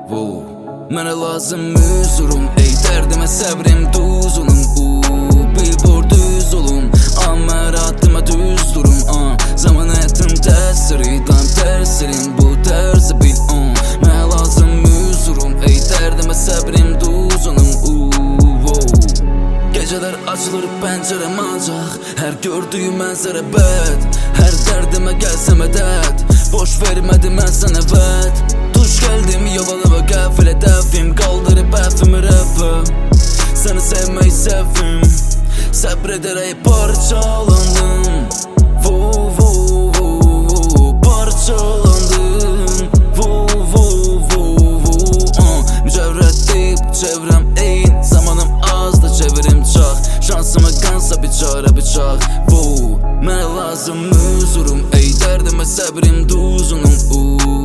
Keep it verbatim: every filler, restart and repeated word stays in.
Wow. Mənə lazım huzurum, ey dərdimə səbrim duz olum. Uuu, bil vur düz olum, amma rahatıma düz durum. uh. Zaman həyatım təsiri, dan tərsirin bu tərzi bil. uh. Mənə lazım huzurum, ey dərdimə səbrim duz olum. Uuu, wow. Gecələr açılır pəncərəm ancaq hər gördüyüm mənzərə bəd. Hər dərdimə gəlsəm ədəd, boş vermədim mən sənə vəd. Tuş gəldim yavalı və qəfilə dəvim, qaldırıb əfimi rəfə. Səni sevmək səvim, səbr edərək parçalandım. Vo, vo, vo, vo, parçalandım. Vo, vo, vo, vo, uh. Mücəvrət deyib çevrəm eyn, zamanım az da çevirim çax. Şansıma qansa biçarə bıçaq. Vo, mənə lazım huzurum, ey dərdimə səbrim duzunum. Uuu